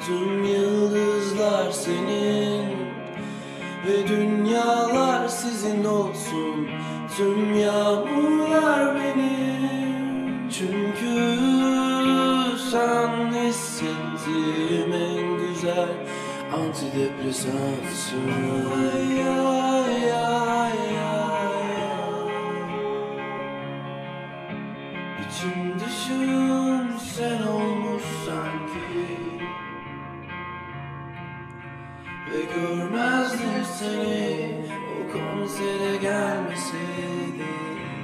Tüm yıldızlar senin ve dünyalar sizin olsun. Tüm yağmurlar benim. Çünkü sen hissettiğim en güzel antidepresansın. Ay, ay, ay, ay. İçim dışım sen olmuş sanki, ve görmezdim seni o konsere gelmeseydi.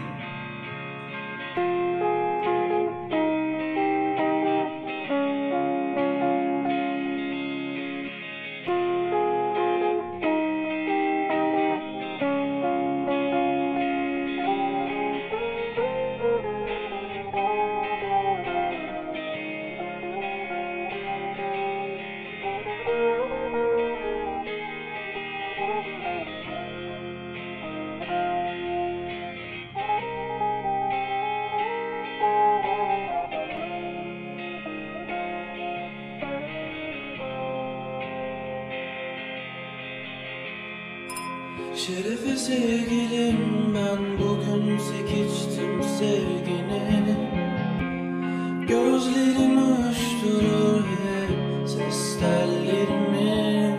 Şerefe sevgilim, ben bugün içtim sevgini. Gözlerin uyuşturur hep ses tellerimi.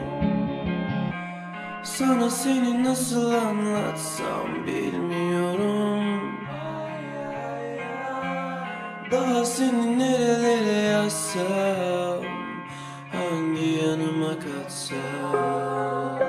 Sana seni nasıl anlatsam bilmiyorum. Daha seni nerelere yazsam, hangi yanıma katsam.